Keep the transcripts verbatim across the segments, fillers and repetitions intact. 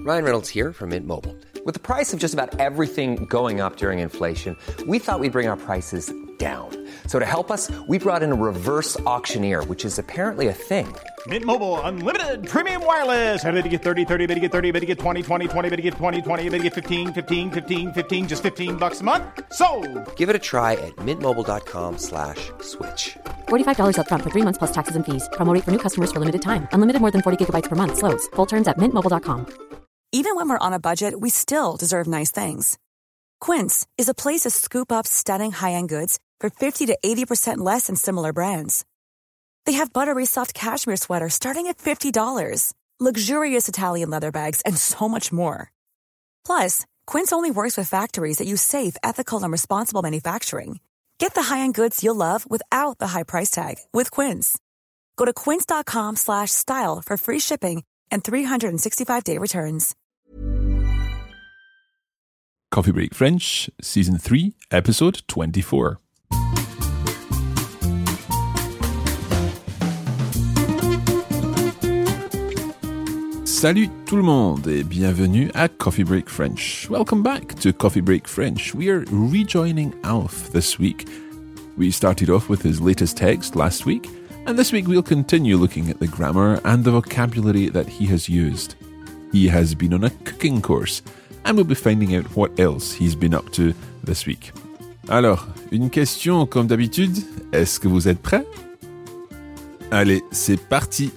Ryan Reynolds here from Mint Mobile. With the price of just about everything going up during inflation, we thought we'd bring our prices down. So to help us, we brought in a reverse auctioneer, which is apparently a thing. Mint Mobile Unlimited Premium Wireless. How to get thirty, thirty, how to get thirty, how to get twenty, twenty, twenty, how to get twenty, twenty, how to get fifteen, fifteen, fifteen, fifteen, just fifteen bucks a month? Sold! Give it a try at mintmobile.com slash switch. forty-five dollars up front for three months plus taxes and fees. Promo rate for new customers for limited time. Unlimited more than forty gigabytes per month. Slows full terms at mint mobile dot com. Even when we're on a budget, we still deserve nice things. Quince is a place to scoop up stunning high-end goods for fifty to eighty percent less than similar brands. They have buttery soft cashmere sweaters starting at fifty dollars, luxurious Italian leather bags, and so much more. Plus, Quince only works with factories that use safe, ethical, and responsible manufacturing. Get the high-end goods you'll love without the high price tag with Quince. Go to quince.com slash style for free shipping and three sixty-five day returns. Coffee Break French, Season three, Episode twenty-four. Salut tout le monde et bienvenue à Coffee Break French. Welcome back to Coffee Break French. We are rejoining Alf this week. We started off with his latest text last week, and this week we'll continue looking at the grammar and the vocabulary that he has used. He has been on a cooking course, and we'll be finding out what else he's been up to this week. Alors, une question comme d'habitude, est-ce que vous êtes prêts? Allez, c'est parti!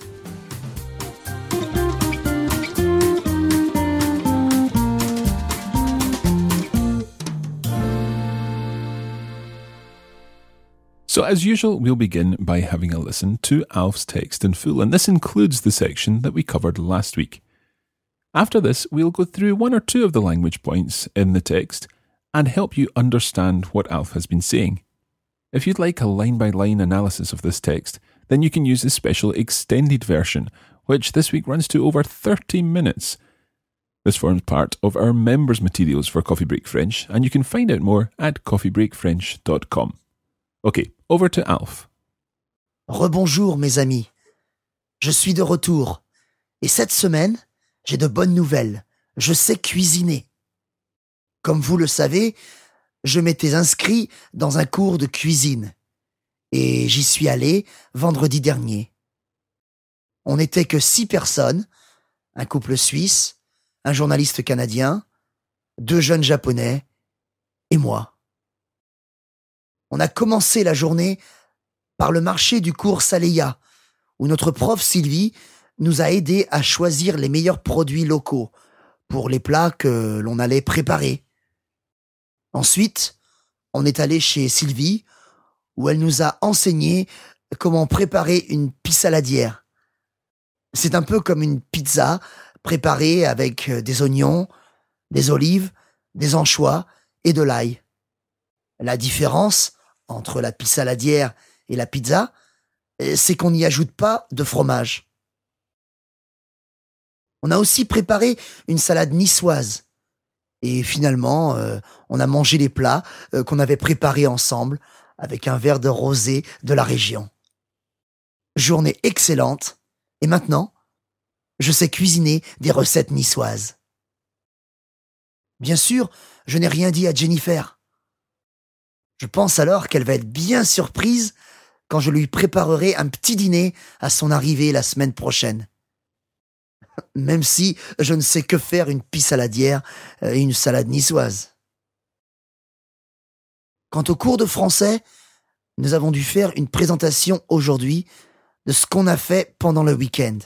So as usual, we'll begin by having a listen to Alf's text in full, and this includes the section that we covered last week. After this, we'll go through one or two of the language points in the text and help you understand what Alf has been saying. If you'd like a line-by-line analysis of this text, then you can use the special extended version, which this week runs to over thirty minutes. This forms part of our members' materials for Coffee Break French, and you can find out more at coffee break french dot com. Okay, over to Alf. Rebonjour mes amis, je suis de retour, et cette semaine, j'ai de bonnes nouvelles, je sais cuisiner. Comme vous le savez, je m'étais inscrit dans un cours de cuisine, et j'y suis allé vendredi dernier. On n'était que six personnes, un couple suisse, un journaliste canadien, deux jeunes japonais, et moi. On a commencé la journée par le marché du cours Saleya, où notre prof Sylvie nous a aidés à choisir les meilleurs produits locaux pour les plats que l'on allait préparer. Ensuite, on est allé chez Sylvie, où elle nous a enseigné comment préparer une pissaladière. C'est un peu comme une pizza préparée avec des oignons, des olives, des anchois et de l'ail. La différence entre la pissaladière et la pizza, c'est qu'on n'y ajoute pas de fromage. On a aussi préparé une salade niçoise. Et finalement, euh, on a mangé les plats euh, qu'on avait préparés ensemble avec un verre de rosé de la région. Journée excellente. Et maintenant, je sais cuisiner des recettes niçoises. Bien sûr, je n'ai rien dit à Jennifer. Je pense alors qu'elle va être bien surprise quand je lui préparerai un petit dîner à son arrivée la semaine prochaine. Même si je ne sais que faire une pissaladière et une salade niçoise. Quant au cours de français, nous avons dû faire une présentation aujourd'hui de ce qu'on a fait pendant le week-end.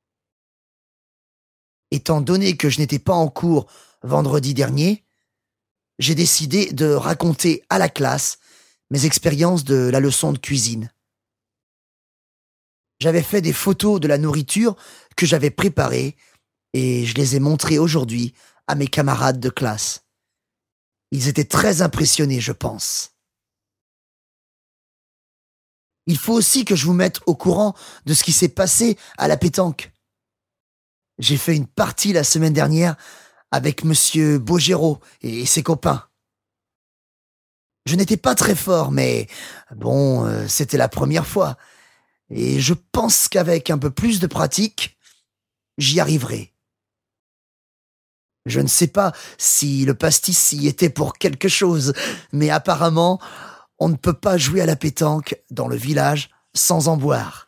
Étant donné que je n'étais pas en cours vendredi dernier, j'ai décidé de raconter à la classe mes expériences de la leçon de cuisine. J'avais fait des photos de la nourriture que j'avais préparée et je les ai montrées aujourd'hui à mes camarades de classe. Ils étaient très impressionnés, je pense. Il faut aussi que je vous mette au courant de ce qui s'est passé à la pétanque. J'ai fait une partie la semaine dernière avec Monsieur Bogero et ses copains. Je n'étais pas très fort, mais bon, euh, c'était la première fois. Et je pense qu'avec un peu plus de pratique, j'y arriverai. Je ne sais pas si le pastis y était pour quelque chose, mais apparemment, on ne peut pas jouer à la pétanque dans le village sans en boire.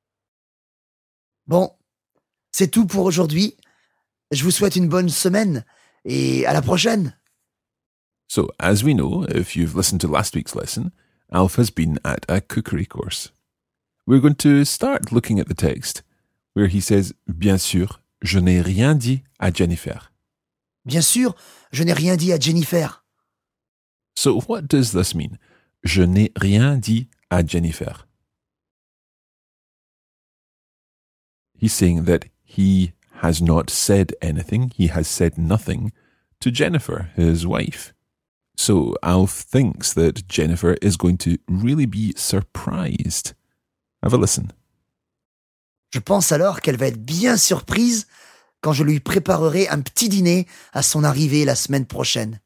Bon, c'est tout pour aujourd'hui. Je vous souhaite une bonne semaine et à la prochaine. So, as we know, if you've listened to last week's lesson, Alf has been at a cookery course. We're going to start looking at the text where he says, bien sûr, je n'ai rien dit à Jennifer. Bien sûr, je n'ai rien dit à Jennifer. So, what does this mean? Je n'ai rien dit à Jennifer. He's saying that he has not said anything, he has said nothing to Jennifer, his wife. So Alf thinks that Jennifer is going to really be surprised. Have a listen. Je pense alors qu'elle va être bien surprise quand je lui préparerai un petit dîner à son arrivée la semaine prochaine.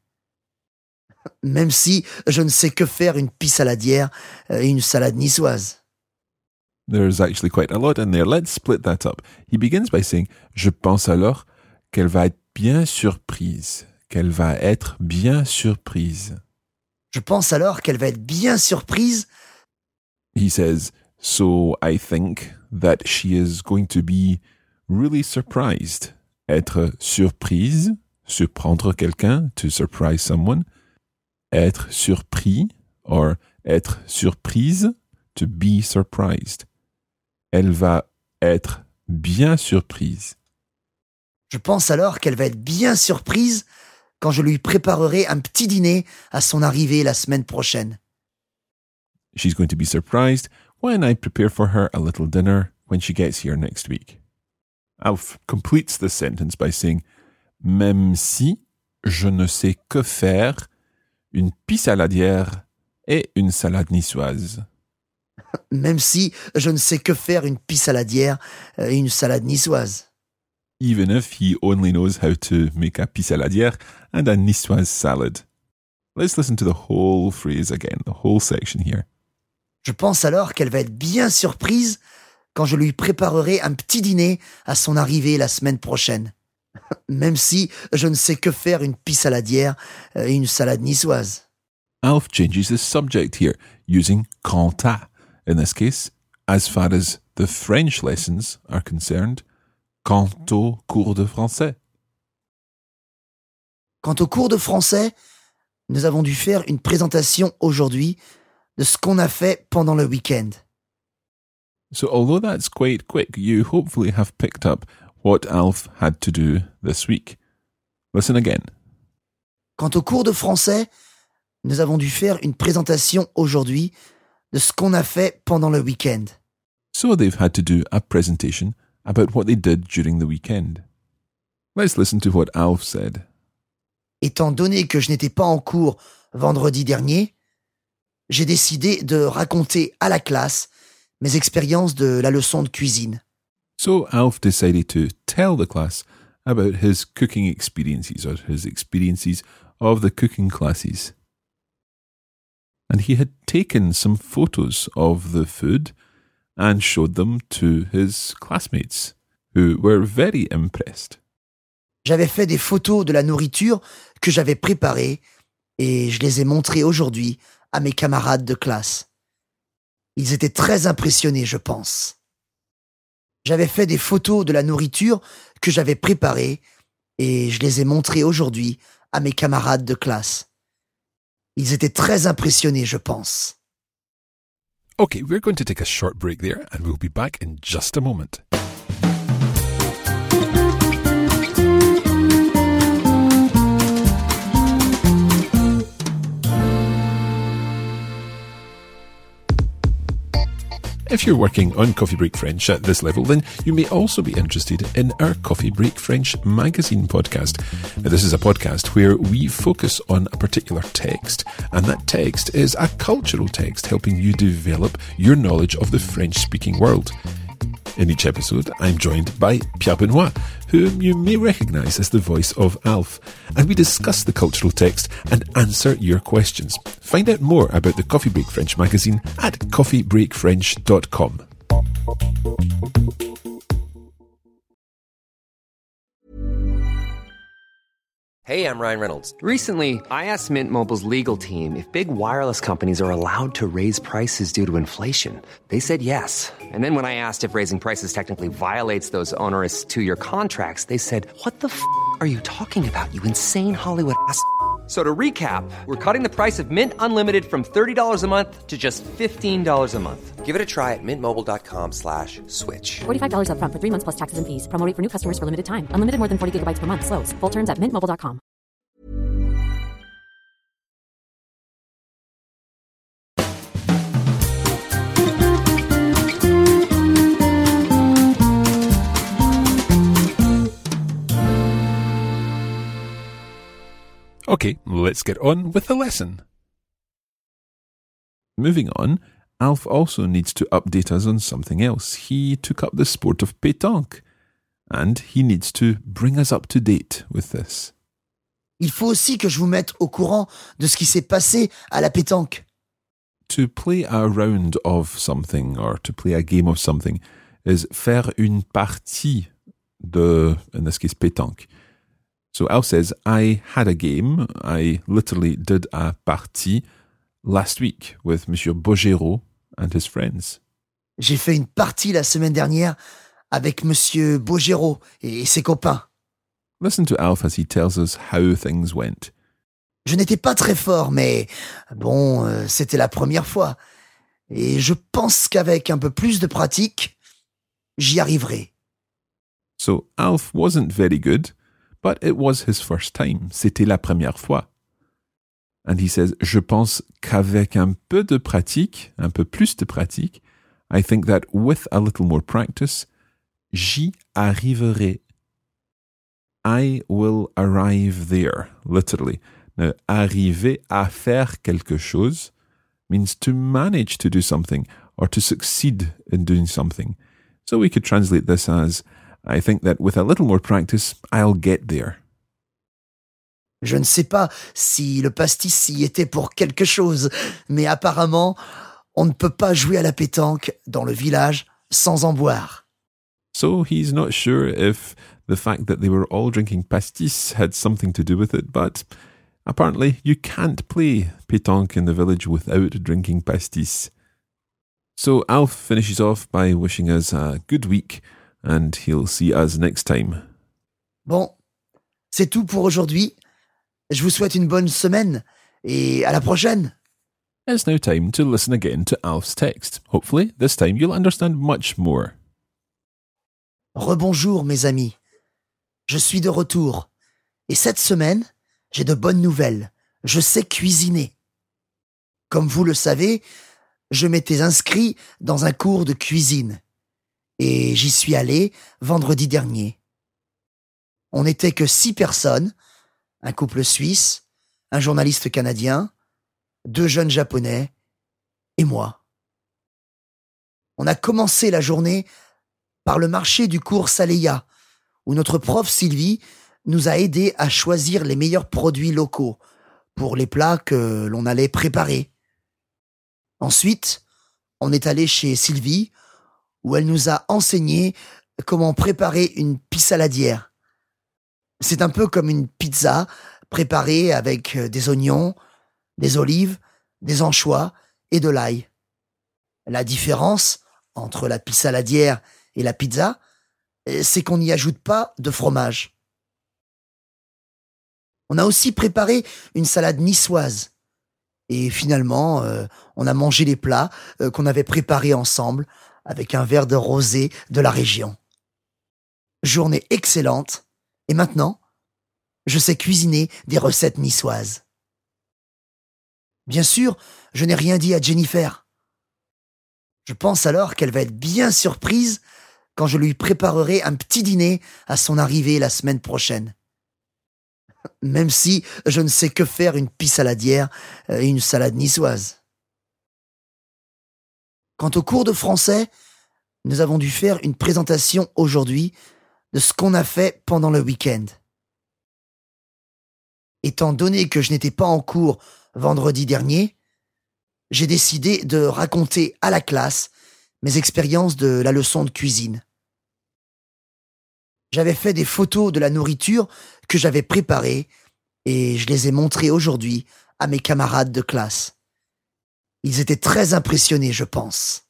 Même si je ne sais que faire une pie saladière et une salade niçoise. There's actually quite a lot in there. Let's split that up. He begins by saying, je pense alors qu'elle va être bien surprise. Qu'elle va être bien surprise. Je pense alors qu'elle va être bien surprise. He says, so I think that she is going to be really surprised. Être surprise, surprendre quelqu'un, to surprise someone. Être surpris, or être surprise, to be surprised. Elle va être bien surprise. Je pense alors qu'elle va être bien surprise quand je lui préparerai un petit dîner à son arrivée la semaine prochaine. She's going to be surprised when I prepare for her a little dinner when she gets here next week. Alf completes this sentence by saying, même si je ne sais que faire une pie saladière et une salade niçoise. Même si je ne sais que faire une pie saladière et une salade niçoise. Even if he only knows how to make a pie saladière and a niçoise salad. Let's listen to the whole phrase again, the whole section here. Je pense alors qu'elle va être bien surprise quand je lui préparerai un petit dîner à son arrivée la semaine prochaine. Même si je ne sais que faire une pie saladière et une salade niçoise. Alf changes the subject here, using quant à. In this case, as far as the French lessons are concerned, quant au cours de français. Quant au cours de français, nous avons dû faire une présentation aujourd'hui de ce qu'on a fait pendant le week-end. So although that's quite quick, you hopefully have picked up what Alf had to do this week. Listen again. Quant au cours de français, nous avons dû faire une présentation aujourd'hui de ce qu'on a fait pendant le week-end. So they've had to do a presentation about what they did during the weekend. Let's listen to what Alf said. Étant donné que je n'étais pas en cours vendredi dernier, j'ai décidé de raconter à la classe mes expériences de la leçon de cuisine. So Alf decided to tell the class about his cooking experiences, or his experiences of the cooking classes. And he had taken some photos of the food and showed them to his classmates, who were very impressed. J'avais fait des photos de la nourriture que j'avais préparée et je les ai montrées aujourd'hui à mes camarades de classe. Ils étaient très impressionnés, je pense. J'avais fait des photos de la nourriture que j'avais préparée et je les ai montrées aujourd'hui à mes camarades de classe. Ils étaient très impressionnés, je pense. Okay, we're going to take a short break there and we'll be back in just a moment. If you're working on Coffee Break French at this level, then you may also be interested in our Coffee Break French magazine podcast. Now, this is a podcast where we focus on a particular text, and that text is a cultural text helping you develop your knowledge of the French-speaking world. In each episode, I'm joined by Pierre Benoit, whom you may recognise as the voice of Alf, and we discuss the cultural text and answer your questions. Find out more about the Coffee Break French magazine at coffee break french dot com. Hey, I'm Ryan Reynolds. Recently, I asked Mint Mobile's legal team if big wireless companies are allowed to raise prices due to inflation. They said yes. And then when I asked if raising prices technically violates those onerous two-year contracts, they said, what the f*** are you talking about, you insane Hollywood ass f- So to recap, we're cutting the price of Mint Unlimited from thirty dollars a month to just fifteen dollars a month. Give it a try at mintmobile.com slash switch. forty-five dollars up front for three months plus taxes and fees. Promo rate for new customers for limited time. Unlimited more than forty gigabytes per month. Slows full terms at mint mobile dot com. Okay, let's get on with the lesson. Moving on, Alf also needs to update us on something else. He took up the sport of pétanque, and he needs to bring us up to date with this. Il faut aussi que je vous mette au courant de ce qui s'est passé à la pétanque. To play a round of something, or to play a game of something, is faire une partie de, in this case, pétanque. So Alf says, I had a game, I literally did a partie last week with Monsieur Bogero and his friends. J'ai fait une partie la semaine dernière avec Monsieur Bogero et ses copains. Listen to Alf as he tells us how things went. Je n'étais pas très fort, mais bon, euh, c'était la première fois. Et je pense qu'avec un peu plus de pratique, j'y arriverai. So Alf wasn't very good, but it was his first time. C'était la première fois. And he says, je pense qu'avec un peu de pratique, un peu plus de pratique, I think that with a little more practice, j'y arriverai. I will arrive there, literally. Now, arriver à faire quelque chose means to manage to do something or to succeed in doing something. So we could translate this as, I think that with a little more practice, I'll get there. Je ne sais pas si le pastis y était pour quelque chose, mais apparemment, on ne peut pas jouer à la pétanque dans le village sans en boire. So he's not sure if the fact that they were all drinking pastis had something to do with it, but apparently you can't play pétanque in the village without drinking pastis. So Alf finishes off by wishing us a good week, and he'll see us next time. Bon, c'est tout pour aujourd'hui. Je vous souhaite une bonne semaine et à la prochaine. It's now time to listen again to Alf's text. Hopefully, this time you'll understand much more. Rebonjour mes amis. Je suis de retour. Et cette semaine, j'ai de bonnes nouvelles. Je sais cuisiner. Comme vous le savez, je m'étais inscrit dans un cours de cuisine. Et j'y suis allé vendredi dernier. On n'était que six personnes, un couple suisse, un journaliste canadien, deux jeunes japonais et moi. On a commencé la journée par le marché du cours Saleya, où notre prof Sylvie nous a aidés à choisir les meilleurs produits locaux pour les plats que l'on allait préparer. Ensuite, on est allé chez Sylvie, où elle nous a enseigné comment préparer une pissaladière. C'est un peu comme une pizza préparée avec des oignons, des olives, des anchois et de l'ail. La différence entre la pissaladière et la pizza, c'est qu'on n'y ajoute pas de fromage. On a aussi préparé une salade niçoise. Et finalement, euh, on a mangé les plats euh, qu'on avait préparés ensemble avec un verre de rosé de la région. Journée excellente. Et maintenant, je sais cuisiner des recettes niçoises. Bien sûr, je n'ai rien dit à Jennifer. Je pense alors qu'elle va être bien surprise quand je lui préparerai un petit dîner à son arrivée la semaine prochaine. Même si je ne sais que faire une pissaladière et une salade niçoise. Quant au cours de français, nous avons dû faire une présentation aujourd'hui de ce qu'on a fait pendant le week-end. Étant donné que je n'étais pas en cours vendredi dernier, j'ai décidé de raconter à la classe mes expériences de la leçon de cuisine. J'avais fait des photos de la nourriture que j'avais préparée et je les ai montrés aujourd'hui à mes camarades de classe. Ils étaient très impressionnés, je pense.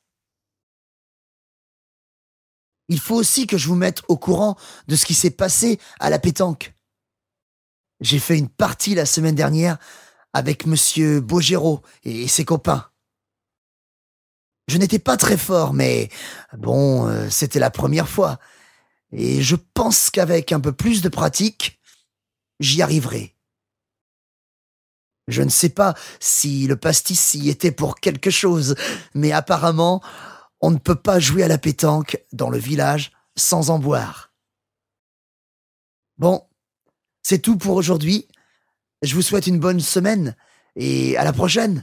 Il faut aussi que je vous mette au courant de ce qui s'est passé à la pétanque. J'ai fait une partie la semaine dernière avec Monsieur Bogero et ses copains. Je n'étais pas très fort, mais bon, euh, c'était la première fois. Et je pense qu'avec un peu plus de pratique, j'y arriverai. Je ne sais pas si le pastis y était pour quelque chose, mais apparemment, on ne peut pas jouer à la pétanque dans le village sans en boire. Bon, c'est tout pour aujourd'hui. Je vous souhaite une bonne semaine et à la prochaine.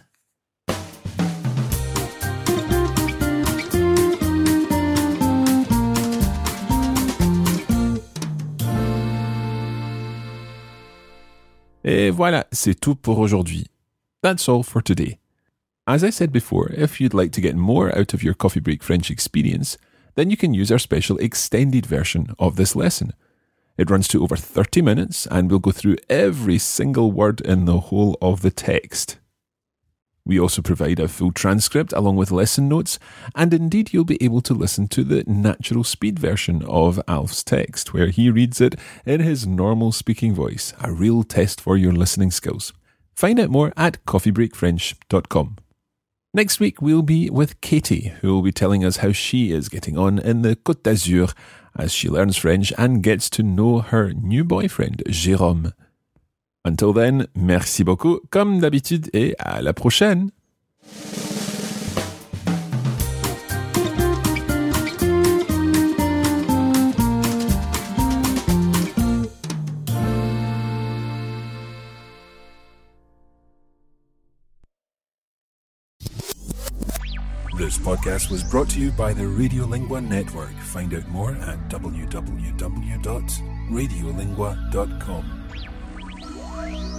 Et voilà, c'est tout pour aujourd'hui. That's all for today. As I said before, if you'd like to get more out of your Coffee Break French experience, then you can use our special extended version of this lesson. It runs to over thirty minutes and we'll go through every single word in the whole of the text. We also provide a full transcript along with lesson notes, and indeed you'll be able to listen to the natural speed version of Alf's text, where he reads it in his normal speaking voice, a real test for your listening skills. Find out more at coffee break french dot com. Next week we'll be with Katie, who will be telling us how she is getting on in the Côte d'Azur as she learns French and gets to know her new boyfriend, Jérôme. Until then, merci beaucoup, comme d'habitude, et à la prochaine! This podcast was brought to you by the Radiolingua Network. Find out more at w w w dot radiolingua dot com.